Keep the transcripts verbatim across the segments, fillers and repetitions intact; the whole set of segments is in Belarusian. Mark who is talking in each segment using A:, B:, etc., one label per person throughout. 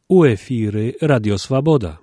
A: У ефірі Радіо Свобода.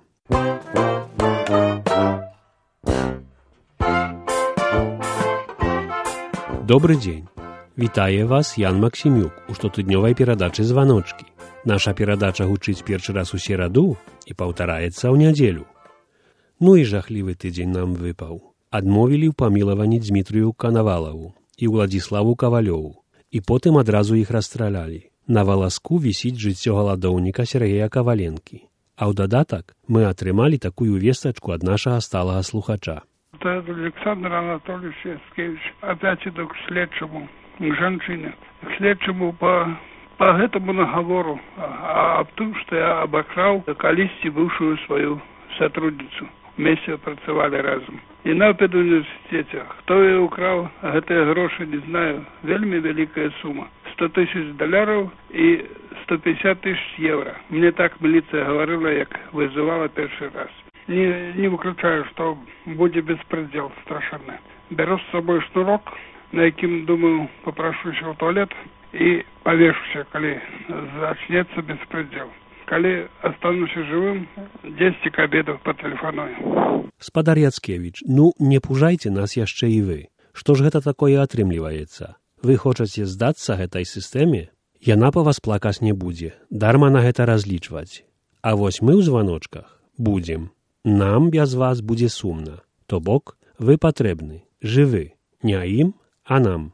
A: Добрый дзень. Вітае вас Ян Максімюк у штотыднёвай перадачы «Званочкі». Наша перадача гучыць першы раз у сераду і паўтараецца ў нядзелю. Ну і жахлівы тыдзень нам выпаў. Адмовілі ў памілаванні Дзмітрыю Канавалаву і Уладзіславу Кавалёву, і потым адразу іх расстралялі. На валаску вісіць жыццё галадоўніка Сергея Каваленкі. А ў дадатак мы атрымалі такую вестачку ад нашага сталага слухача.
B: Это Александр Анатольевич Яцкевич. Опять иду к следчему, к женщине. К следчему по, по этому наговору а, об том, что я обокрал колись бывшую свою сотрудницу. Вместе працевали разом. И на педуниверситете. Кто ее украл, это гроши не знаю. Вельми великая сумма. сто тысяч долларов и сто пятьдесят тысяч евро. Мне так милиция говорила, як вызывала первый раз. Не, не выключаю, что будет беспредел страшный. Беру с собой шнурок, на яким, думаю, попрошу еще в туалет и повешуся, коли начнется беспредел. Коли останусь живым, десять к обеду по телефону.
A: Спадар Яцкевич, ну не пужайце нас яшчэ і вы. Што ж гэта такое атрымліваецца? Вы хочаце здацца гэтай сістэме? Яна па вас плакаць не будзе. Дарма на гэта разлічваць. А вось мы ў званочках будзем. Нам без вас будзе сумна. То бок, вы патрэбны, жывы. Не ім, а нам.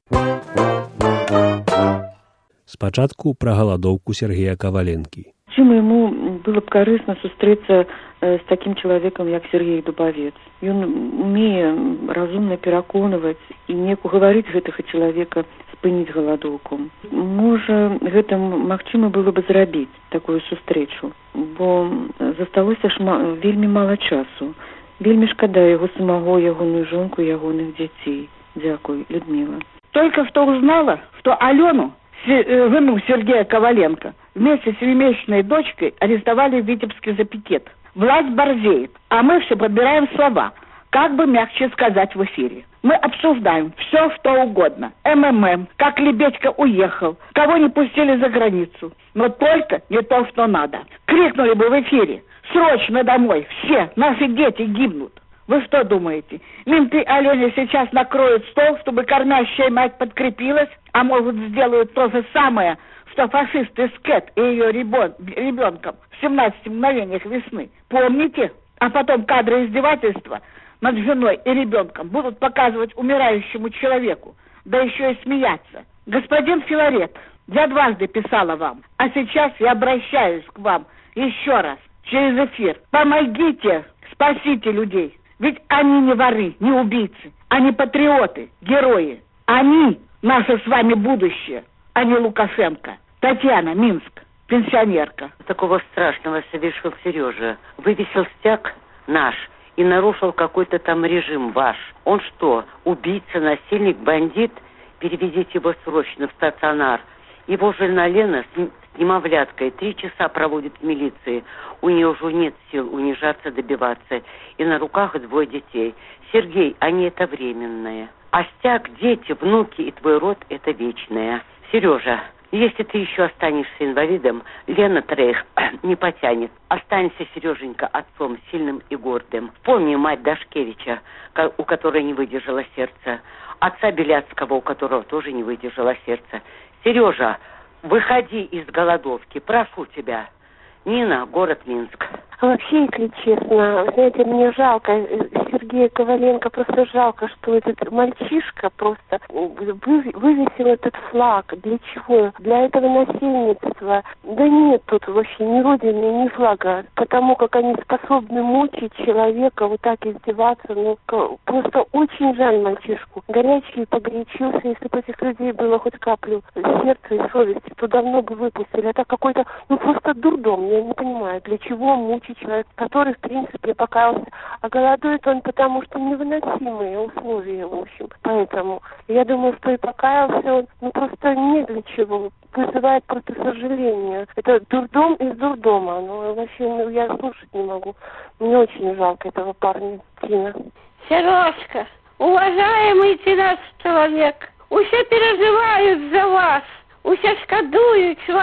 A: Спачатку пра галадоўку Сергея Каваленкі.
C: Чым ему было б карысна сустрэцца э, з такім чалавекам, як Сергей Дубавец. Ён умее разумна пераконваць і неяк угаварыць гэтага чалавека спыніць галадоўку. Можа, гэта магчыма было бы зрабіць, такую сустрэчу, бо засталося шма... вельмі мала часу. Вельмі шкада яго самого, ягоную жонку, ягоных дзяцей. Дзякуй, Людмила.
D: Только что узнала, что Алену, жену Сергея Коваленко, вместе с семимесячной дочкой арестовали в Витебске за пикет. Власть борзеет, а мы все подбираем слова, как бы мягче сказать в эфире. Мы обсуждаем все, что угодно. МММ, как Лебедько уехал, кого не пустили за границу. Но только не то, что надо. Крикнули бы в эфире: срочно домой, все, наши дети гибнут. Вы что думаете, менты Алене сейчас накроют стол, чтобы кормящая мать подкрепилась, а может сделают то же самое, что фашисты с Кэт и ее ребен... ребенком в семнадцати мгновениях весны? Помните? А потом кадры издевательства над женой и ребенком будут показывать умирающему человеку, да еще и смеяться. Господин Филарет, я дважды писала вам, а сейчас я обращаюсь к вам еще раз через эфир. Помогите, спасите людей. Ведь они не воры, не убийцы. Они патриоты, герои. Они наше с вами будущее, а не Лукашенко. Татьяна, Минск, пенсионерка.
E: Такого страшного совершил Сережа. Вывесил стяг наш и нарушил какой-то там режим ваш. Он что, убийца, насильник, бандит? Переведите его срочно в стационар. Его жена Лена с немовляткой три часа проводит в милиции. У нее уже нет сил унижаться, добиваться. И на руках двое детей. Сергей, они это временное. А стяг, дети, внуки и твой род — это вечное. Сережа, если ты еще останешься инвалидом, Лена троих не потянет. Останься, Сереженька, отцом сильным и гордым. Помни мать Дашкевича, у которой не выдержало сердце. Отца Беляцкого, у которого тоже не выдержало сердце. Сережа, выходи из голодовки, прошу тебя. Нина, город Минск.
F: Вообще, если честно, знаете, мне жалко Сергея Коваленко, просто жалко, что этот мальчишка просто вывесил этот флаг. Для чего? Для этого насильничества. Да нет тут вообще ни родины, ни флага. Потому как они способны мучить человека, вот так издеваться. Ну, просто очень жаль мальчишку. Горячий погорячился. Если бы этих людей было хоть каплю сердца и совести, то давно бы выпустили. Это какой-то, ну просто дурдом. Я не понимаю, для чего мучить человека, который, в принципе, покаялся. А голодует он, потому что невыносимые условия, в общем. Поэтому я думаю, что и покаялся он, ну, просто не для чего. Вызывает просто сожаление. Это дурдом из дурдома. Ну, вообще, ну, я слушать не могу. Мне очень жалко этого парня, Тина.
G: Сережка, уважаемый ты наш человек, усе переживают за вас, усе шкадуют вас.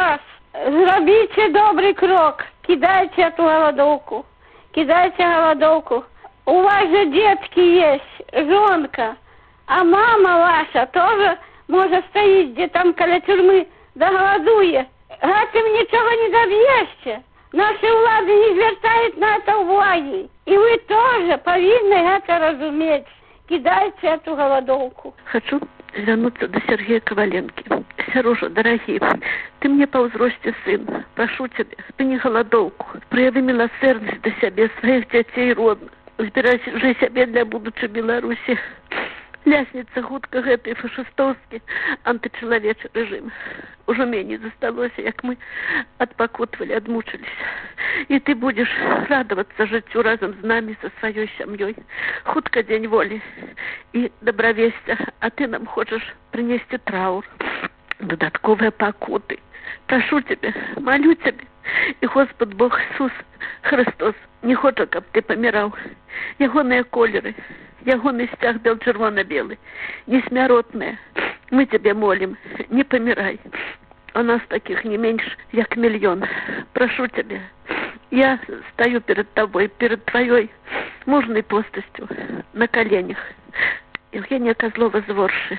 G: зробите добрый крок, кидайте эту голодовку, кидайте голодовку. У вас же детки есть, жонка, а мама ваша тоже, может, стоит где там коля тюрьмы, да голодует. Гэтым ничего не добьешься. Наши влады не звертают на это уваги. И вы тоже повинны это разуметь. Кидайте эту голодовку.
H: Хочу вернуться до Сергея Коваленки. Сережа, дорогий, ты мне по взросте сын. Прошу тебя, спини голодовку. Прояви милосердность до себя, своих детей родных. Збирайся себе для будущей Беларуси. Лясница хутка гэтай фашистовскі антычалавечы рэжым. Ужо меней засталося, як мы адпакутвалі, адмучыліся. І ты будзеш радавацца жыццю разам з намі, са сваёй сям'ёй. Хутка дзень волі і добравесця, а ты нам хочаш прынесці траур, дадатковыя пакуты. Прошу тебя, молю тебя, і Господь Бог Ісус Христос не хоча, каб ты паміраў. Ягоныя колеры, ягоны сцяг бел-чырвона-белы, несмяротныя. Мы тебя молим, не помирай. У нас таких не меньше, як миллион. Прошу тебя, я стою перед тобой, перед твоей мужной постостью, на коленях. Евгения Козлова з Ворши.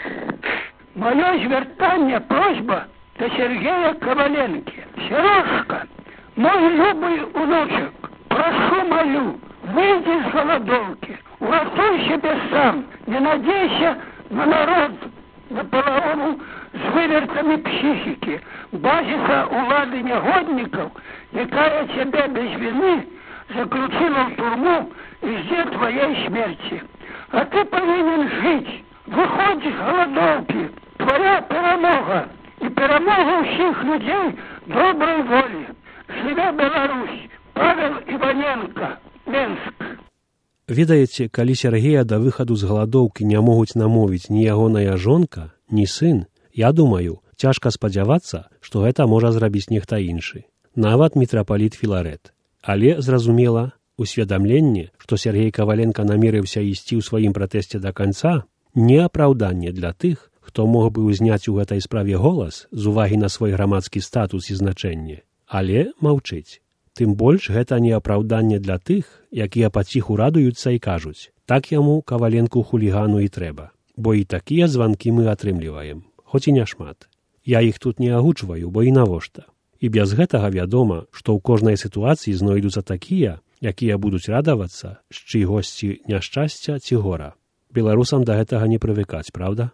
B: Моє звертання, просьба до Сергея Коваленки. Сережка, мой любый внучек, прошу молю, выйди из голодовки, урятуй себе сам, не надейся на народ, наполовину с вывертами психики, базиса улады негодников, якая тебя без вины заключила в тюрьму и ждет твоей смерти. А ты повинен жить. Выходь из голодовки. Твоя перемога и перемога всех людей доброй воли. Живе Беларусь. Павел Иваненко, Менск.
A: Ведаеце, калі Сергея да выхаду з галадоўкі не могуць намовіць ні ягоная жонка, ні сын, я думаю, цяжка спадзявацца, што гэта можа зрабіць нехта іншы. Нават мітрапаліт Філарэт. Але, зразумела, усведамленне, што Сергей Коваленко намерыўся ісці ў сваім пратэсце да канца, не апраўданне для тых, хто мог бы ўзняць у гэтай справе голас з увагі на свой грамадскі статус і значэнне. Але маўчыць. Тым больш гэта не апраўданне для тых, якія паціху радуюцца і кажуць, так яму Коваленку хулігану і трэба. Бо і такія званкі мы атрымліваем, хоць і няшмат. Я іх тут не агучваю, бо і навошта. І без гэтага вядома, што ў кожнай сітуацыі знойдуцца такія, якія будуць радавацца з чыйгосьці няшчасця ці гора. Беларусам да гэтага не прывыкаць, правда?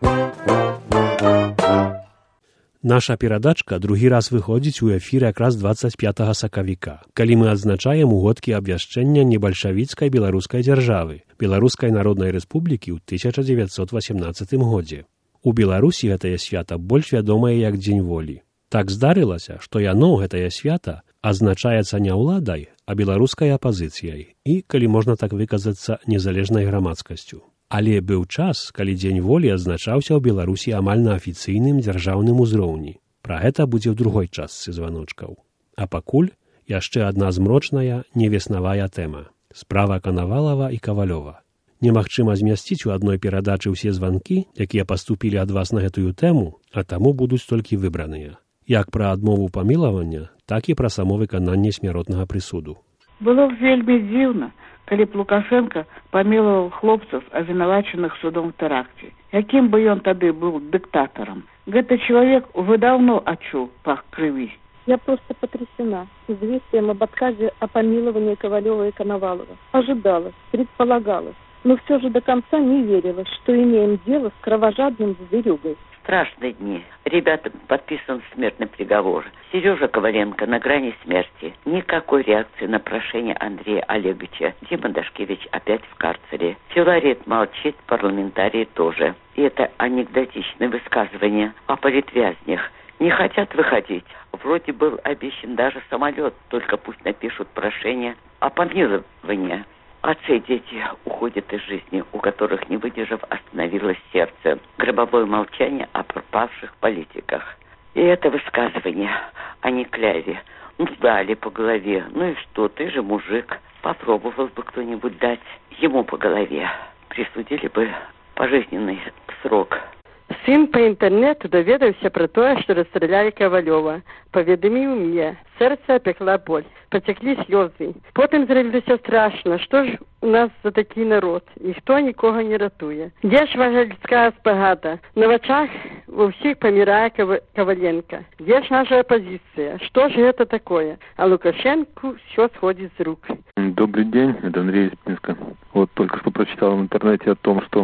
A: Наша перадачка другі раз выходзіць у эфір якраз дваццаць пятага сакавіка, калі мы адзначаем угодкі абвяшчэння небальшавіцкай беларускай дзяржавы, Беларускай Народнай Рэспублікі ў тысяча дзевяцьсот васямнаццатым годзе. У Беларусі гэтае свята больш вядомае як Дзень волі. Так здарылася, што яно, гэтае свята, азначаецца не ўладай, а беларускай апазіцыяй і, калі можна так выказацца, незалежнай грамадскасцю. Але быў час, калі Дзень волі адзначаўся ў Беларусі амаль на афіцыйным дзяржаўным узроўні. Пра гэта будзе ў другой частцы званочкаў. А пакуль яшчэ адна змрочная, невеснавая тэма. Справа Канавалава і Кавалёва. Немагчыма змясціць у адной перадачы ўсе званкі, якія паступілі ад вас на гэтую тэму, а таму будуць толькі выбраныя. Як пра адмову памілавання, так і пра само выкананне смяротнага прысуду.
D: Было вельмі дзіўна, калі б Лукашенко памілаваў хлопцаў, абвінавачаных судом в тэракце. Якім бы ён тады быў дыктатарам? Гэты чалавек уже давно адчуў пах крыві.
I: Я просто потрясена известием об отказе о помиловании Ковалева и Коновалова. Ожидалось, предполагалось, но все же до конца не верилось, что имеем дело с кровожадным зверюгой.
E: Страшные дни. Ребятам подписан смертный приговор. Сережа Коваленко на грани смерти. Никакой реакции на прошение Андрея Олеговича. Дима Дашкевич опять в карцере. Филарет молчит, парламентарии тоже. И это анекдотичное высказывание о политвязнях. Не хотят выходить. Вроде был обещан даже самолет, только пусть напишут прошение о помиловании. Отцы и дети уходят из жизни, у которых, не выдержав, остановилось сердце. Гробовое молчание о пропавших политиках. И это высказывание о некляве. Ну, дали по голове. Ну и что, ты же мужик. Попробовал бы кто-нибудь дать ему по голове. Присудили бы пожизненный срок.
J: Сын по интернету даведаўся пра тое, што расстралялі Кавалёва. Паведаміў мне. Сэрца апекла боль. Пацяклі слёзы. Потым зрабілася страшна. Што ж у нас за такі народ? Ніхто нікога не ратуе. Дзе ж ваша людская спагада? На вачах ва ўсіх памірае Каваленка. Дзе ж наша апозіцыя? Што ж гэта такое? А Лукашенку всё сходит с рук.
K: Добрый день, это Андрей из Пинска. Вот только что прочитал в интернете о том, что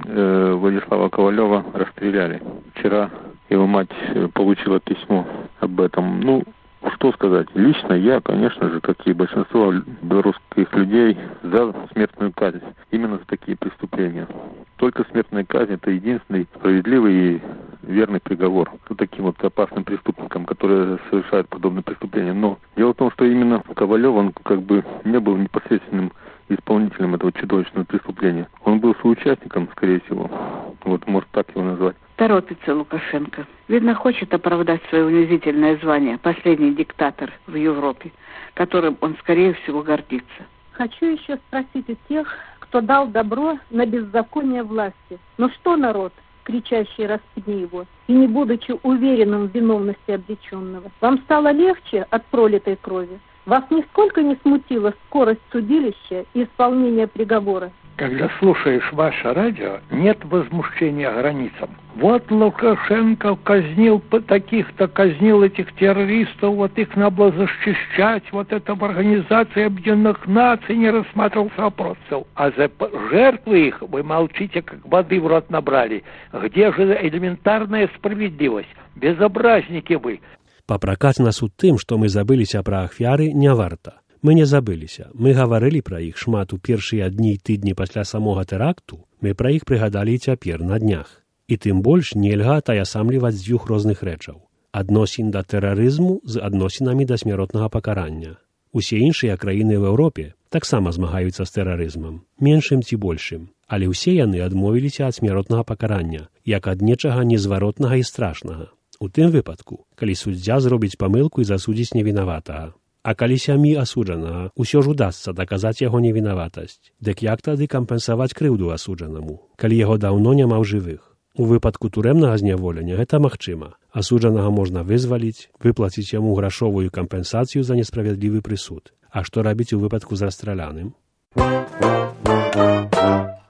K: э, Владислава Ковалева расстреляли. Вчера его мать получила письмо об этом. Ну, что сказать? Лично я, конечно же, как и большинство белорусских людей, за смертную казнь. Именно за такие преступления. Только смертная казнь — это единственный справедливый и верный приговор к таким вот опасным преступникам, которые совершают подобные преступления. Но дело в том, что именно Ковалев, он как бы не был непосредственным исполнителем этого чудовищного преступления. Он был соучастником, скорее всего. Вот, может так его назвать.
D: Торопится Лукашенко. Видно, хочет оправдать свое унизительное звание. Последний диктатор в Европе, которым он, скорее всего, гордится.
I: Хочу еще спросить у тех, кто дал добро на беззаконие власти. Ну что народ, кричащий «распни его», и не будучи уверенным в виновности обреченного? Вам стало легче от пролитой крови? Вас нисколько не смутила скорость судилища и исполнения приговора?
L: Когда слушаешь ваше радио, нет возмущения границам. Вот Лукашенко казнил таких-то, казнил этих террористов, вот их надо было защищать, вот это в Организации Объединенных Наций не рассматривался вопрос. А за жертвы их вы молчите, как воды в рот набрали. Где же элементарная справедливость? Безобразники вы.
A: Папракаць нас у тым, што мы забыліся пра ахвяры, не варта. Мы не забыліся. Мы гаварылі пра іх шмат у першыя дні і тыдні пасля самога тэракту, мы пра іх прыгадалі і цяпер на днях. І тым больш нельга атаясамліваць з дзвюх розных рэчаў. Адносін да тэрарызму з адносінамі да смяротнага пакарання. Усе іншыя краіны ў Еўропе таксама змагаюцца з тэрарызмам, меншым ці большым, але ўсе яны адмовіліся ад смяротнага пакарання, як ад нечага незваротнага і страшнага. У тым выпадку, калі суддзя зробіць памылку і засудзіць невінаватага. А калі сям'і асуджанага ўсё ж удасца даказаць яго невінаватасць, дык як тады кампенсаваць крыўду асуджанаму, калі яго даўно няма ў жывых? У выпадку турэмнага зняволення гэта магчыма. Асуджанага можна вызваліць, выплаціць яму грашовую кампенсацыю за несправядлівы прысуд. А што рабіць у выпадку з расстраляным?